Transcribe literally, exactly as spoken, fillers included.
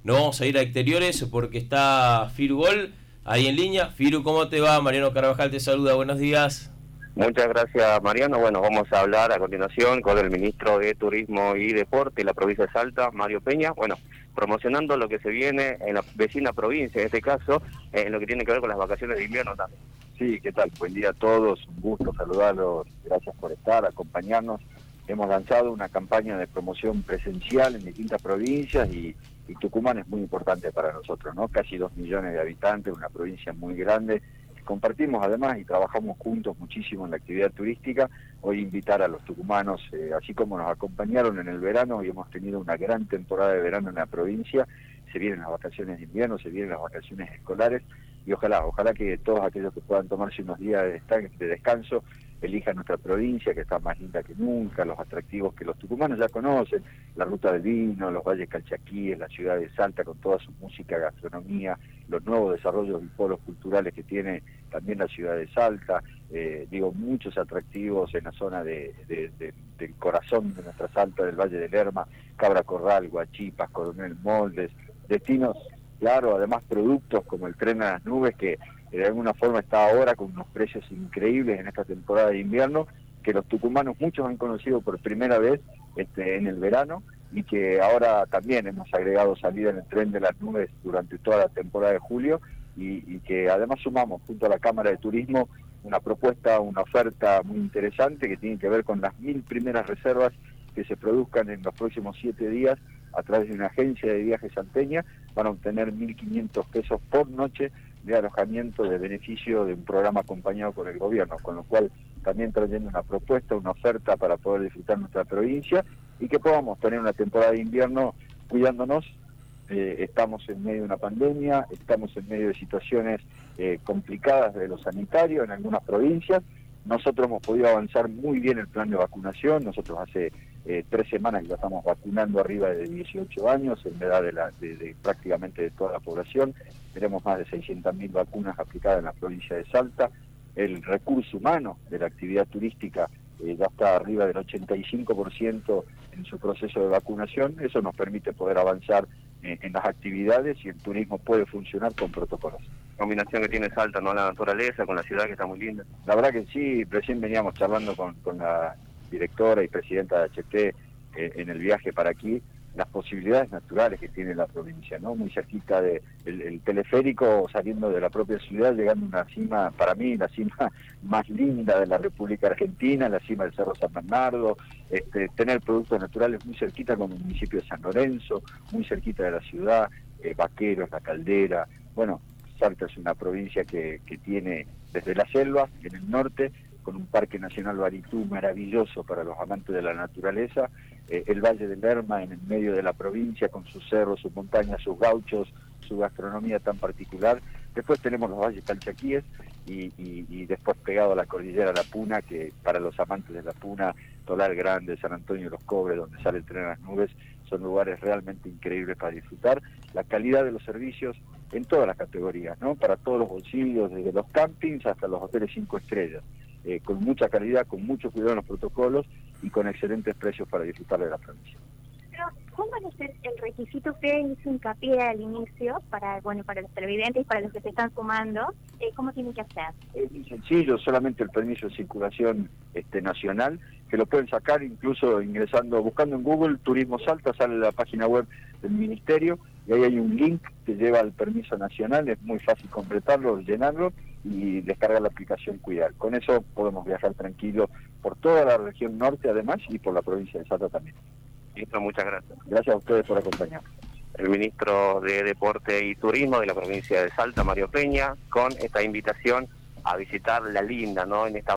no vamos a ir a exteriores porque está Firu Gol ahí en línea. Firu, ¿cómo te va? Mariano Carvajal te saluda, buenos días. Muchas gracias, Mariano. Bueno, vamos a hablar a continuación con el ministro de Turismo y Deporte de la provincia de Salta, Mario Peña. Bueno, promocionando lo que se viene en la vecina provincia, en este caso, en lo que tiene que ver con las vacaciones de invierno también. Sí, ¿qué tal? Buen día a todos, un gusto saludarlos, gracias por estar, acompañarnos. Hemos lanzado una campaña de promoción presencial en distintas provincias y, y Tucumán es muy importante para nosotros, ¿no? Casi dos millones de habitantes, una provincia muy grande. Compartimos además y trabajamos juntos muchísimo en la actividad turística. Hoy invitar a los tucumanos, eh, así como nos acompañaron en el verano, y hemos tenido una gran temporada de verano en la provincia, se vienen las vacaciones de invierno, se vienen las vacaciones escolares, y ojalá, ojalá que todos aquellos que puedan tomarse unos días de, de descanso elijan nuestra provincia, que está más linda que nunca, los atractivos que los tucumanos ya conocen, la ruta del vino, los valles calchaquíes, la ciudad de Salta con toda su música, gastronomía, los nuevos desarrollos y polos culturales que tiene también la ciudad de Salta, eh, digo, muchos atractivos en la zona de, de, de, del corazón de nuestra Salta, del Valle del Lerma, Cabra Corral, Guachipas, Coronel Moldes, destinos, claro, además productos como el tren a las nubes que de alguna forma está ahora con unos precios increíbles en esta temporada de invierno, que los tucumanos muchos han conocido por primera vez este, en el verano, y que ahora también hemos agregado salida en el tren de las nubes durante toda la temporada de julio, y, y que además sumamos junto a la Cámara de Turismo una propuesta, una oferta muy interesante que tiene que ver con las mil primeras reservas que se produzcan en los próximos siete días a través de una agencia de viajes salteña. Van a obtener mil quinientos pesos por noche de alojamiento de beneficio de un programa acompañado por el gobierno, con lo cual también trayendo una propuesta, una oferta para poder disfrutar nuestra provincia y que podamos tener una temporada de invierno cuidándonos. Eh, estamos en medio de una pandemia, estamos en medio de situaciones eh, complicadas de lo sanitario en algunas provincias. Nosotros hemos podido avanzar muy bien el plan de vacunación. Nosotros hace eh, tres semanas que ya estamos vacunando arriba de dieciocho años, en edad de, la, de, de prácticamente de toda la población. Tenemos más de seiscientas mil vacunas aplicadas en la provincia de Salta. El recurso humano de la actividad turística eh, ya está arriba del ochenta y cinco por ciento en su proceso de vacunación. Eso nos permite poder avanzar eh, en las actividades y el turismo puede funcionar con protocolos. Combinación que tiene Salta, ¿no? La naturaleza con la ciudad que está muy linda. La verdad que sí, recién veníamos charlando con, con la directora y presidenta de H T eh, en el viaje para aquí, las posibilidades naturales que tiene la provincia, ¿no? Muy cerquita de el, el teleférico saliendo de la propia ciudad, llegando a una cima, para mí, la cima más linda de la República Argentina, la cima del Cerro San Bernardo, este, tener productos naturales muy cerquita con el municipio de San Lorenzo, muy cerquita de la ciudad, eh, Vaqueros, La Caldera. Bueno, Salta es una provincia que, que tiene desde la selva, en el norte, con un parque nacional Baritú maravilloso para los amantes de la naturaleza, eh, el Valle del Lerma en el medio de la provincia con sus cerros, sus montañas, sus gauchos, su gastronomía tan particular. Después tenemos los valles calchaquíes y, y, y después pegado a la cordillera La Puna, que para los amantes de La Puna, Tolar Grande, San Antonio de los Cobres, donde sale el tren a las nubes, son lugares realmente increíbles para disfrutar. La calidad de los servicios en todas las categorías, ¿no? Para todos los bolsillos, desde los campings hasta los hoteles cinco estrellas. Eh, con mucha calidad, con mucho cuidado en los protocolos y con excelentes precios para disfrutar de la provincia. Pero, ¿cómo va a ser el requisito que hizo hincapié al inicio para, bueno, para los televidentes y para los que se están sumando? Eh, ¿Cómo tienen que hacer? Es muy sencillo, solamente el permiso de circulación este, nacional, que lo pueden sacar incluso ingresando, buscando en Google Turismo Salta, sale la página web del Ministerio, y ahí hay un link que lleva al permiso nacional, es muy fácil completarlo, llenarlo, y descargar la aplicación Cuidar. Con eso podemos viajar tranquilos por toda la región norte además y por la provincia de Salta también. Ministro, muchas gracias. Gracias a ustedes por acompañarnos. El ministro de Deporte y Turismo de la provincia de Salta, Mario Peña, con esta invitación a visitar la linda, ¿no? En esta